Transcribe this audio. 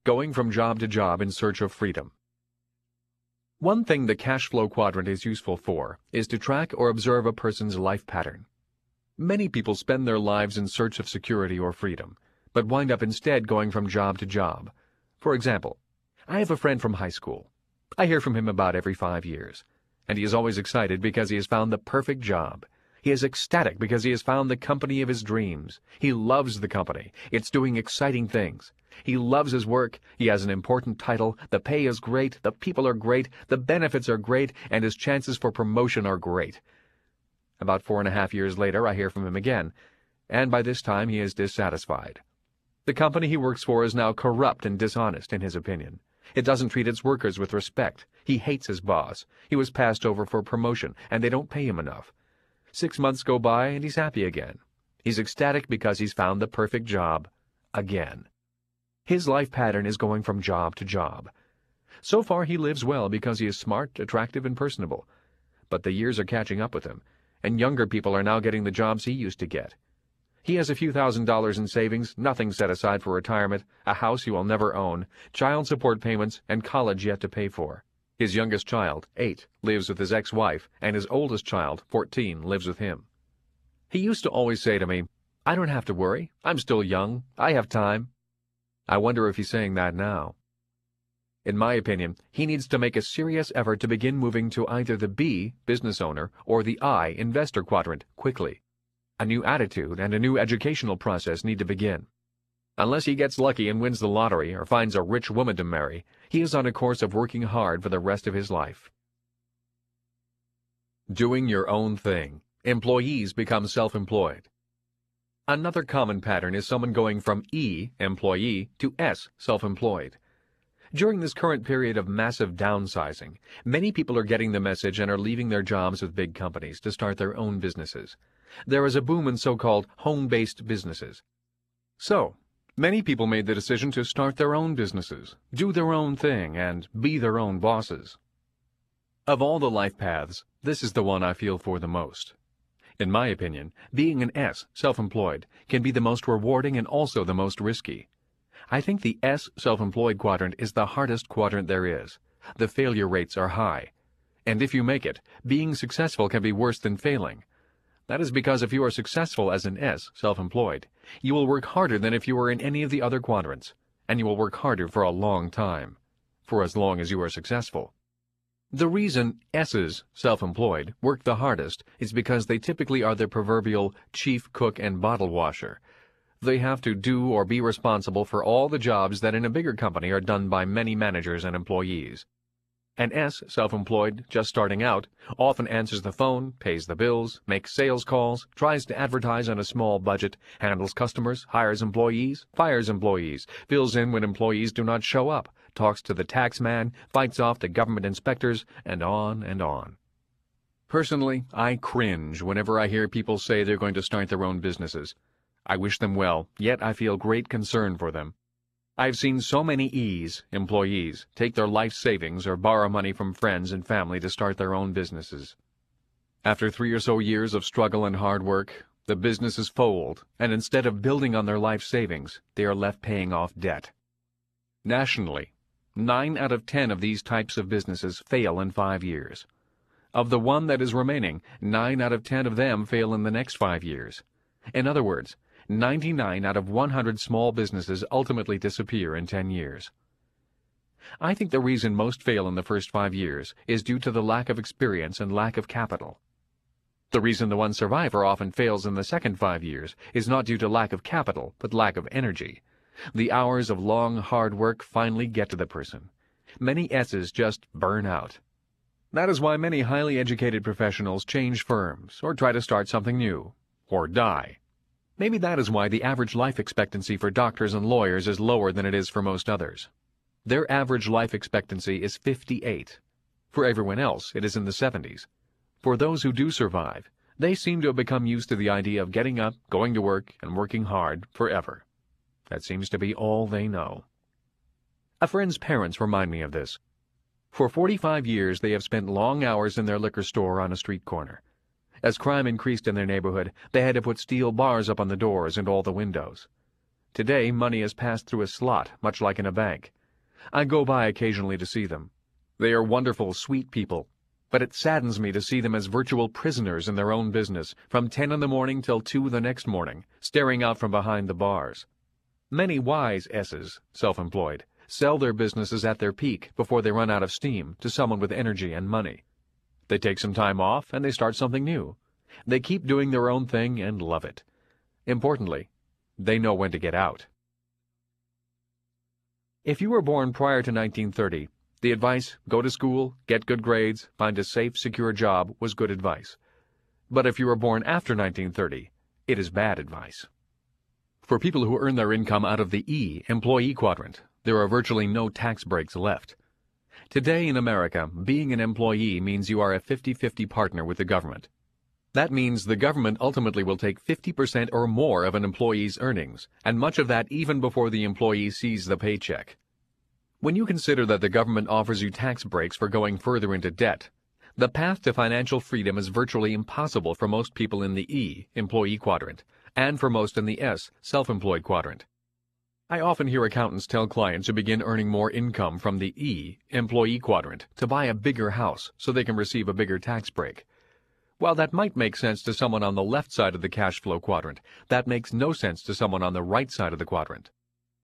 Going from job to job in search of freedom. One thing the cash flow quadrant is useful for is to track or observe a person's life pattern. Many people spend their lives in search of security or freedom, but wind up instead going from job to job. For example, I have a friend from high school. I hear from him about every 5 years, and he is always excited because he has found the perfect job. He is ecstatic because he has found the company of his dreams. He loves the company. It's doing exciting things. He loves his work. He has an important title. The pay is great. The people are great. The benefits are great. And his chances for promotion are great. About 4.5 years later, I hear from him again, and by this time he is dissatisfied. The company he works for is now corrupt and dishonest, in his opinion. It doesn't treat its workers with respect. He hates his boss. He was passed over for promotion, and they don't pay him enough. 6 months go by, and he's happy again. He's ecstatic because he's found the perfect job again. His life pattern is going from job to job. So far he lives well because he is smart, attractive, and personable. But the years are catching up with him, and younger people are now getting the jobs he used to get. He has a few $1,000s in savings, nothing set aside for retirement, a house he will never own, child support payments, and college yet to pay for. His youngest child, 8, lives with his ex-wife, and his oldest child, 14, lives with him. He used to always say to me, "I don't have to worry. I'm still young. I have time." I wonder if he's saying that now. In my opinion, he needs to make a serious effort to begin moving to either the B, business owner, or the I, investor quadrant, quickly. A new attitude and a new educational process need to begin. Unless he gets lucky and wins the lottery or finds a rich woman to marry, he is on a course of working hard for the rest of his life. Doing your own thing. Employees become self-employed. Another common pattern is someone going from E, employee, to S, self-employed. During this current period of massive downsizing, many people are getting the message and are leaving their jobs with big companies to start their own businesses. There is a boom in so-called home-based businesses. So, many people made the decision to start their own businesses, do their own thing, and be their own bosses. Of all the life paths, this is the one I feel for the most. In my opinion, being an S, self-employed, can be the most rewarding and also the most risky. I think the S, self-employed quadrant is the hardest quadrant there is. The failure rates are high. And if you make it, being successful can be worse than failing. That is because if you are successful as an S, self-employed, you will work harder than if you were in any of the other quadrants, and you will work harder for a long time, for as long as you are successful. The reason S's, self-employed, work the hardest is because they typically are the proverbial chief cook and bottle washer. They have to do or be responsible for all the jobs that in a bigger company are done by many managers and employees. An S, self-employed, just starting out, often answers the phone, pays the bills, makes sales calls, tries to advertise on a small budget, handles customers, hires employees, fires employees, fills in when employees do not show up, talks to the tax man, fights off the government inspectors, and on and on. Personally, I cringe whenever I hear people say they're going to start their own businesses. I wish them well, yet I feel great concern for them. I've seen so many E's, employees, take their life savings or borrow money from friends and family to start their own businesses. After 3 or so years of struggle and hard work, the businesses fold, and instead of building on their life savings, they are left paying off debt. Nationally, 9 out of 10 of these types of businesses fail in 5 years. Of the one that is remaining, 9 out of 10 of them fail in the next 5 years. In other words, 99 out of 100 small businesses ultimately disappear in 10 years. I think the reason most fail in the first 5 years is due to the lack of experience and lack of capital. The reason the one survivor often fails in the second 5 years is not due to lack of capital, but lack of energy. The hours of long, hard work finally get to the person. Many S's just burn out. That is why many highly educated professionals change firms, or try to start something new, or die. Maybe that is why the average life expectancy for doctors and lawyers is lower than it is for most others. Their average life expectancy is 58. For everyone else, it is in the 70s. For those who do survive, they seem to have become used to the idea of getting up, going to work, and working hard forever. That seems to be all they know. A friend's parents remind me of this. For 45 years, they have spent long hours in their liquor store on a street corner. As crime increased in their neighborhood, they had to put steel bars up on the doors and all the windows. Today, money is passed through a slot, much like in a bank. I go by occasionally to see them. They are wonderful, sweet people, but it saddens me to see them as virtual prisoners in their own business, from 10 in the morning till 2 the next morning, staring out from behind the bars. Many wise S's, self-employed, sell their businesses at their peak before they run out of steam to someone with energy and money. They take some time off and they start something new. They keep doing their own thing and love it. Importantly, they know when to get out. If you were born prior to 1930, the advice, go to school, get good grades, find a safe, secure job, was good advice. But if you were born after 1930, it is bad advice. For people who earn their income out of the E, employee quadrant, there are virtually no tax breaks left. Today in America, being an employee means you are a 50-50 partner with the government. That means the government ultimately will take 50% or more of an employee's earnings, and much of that even before the employee sees the paycheck. When you consider that the government offers you tax breaks for going further into debt, the path to financial freedom is virtually impossible for most people in the E, employee quadrant, and for most in the S, self-employed quadrant. I often hear accountants tell clients who begin earning more income from the E, employee quadrant, to buy a bigger house so they can receive a bigger tax break. While that might make sense to someone on the left side of the cash flow quadrant, that makes no sense to someone on the right side of the quadrant.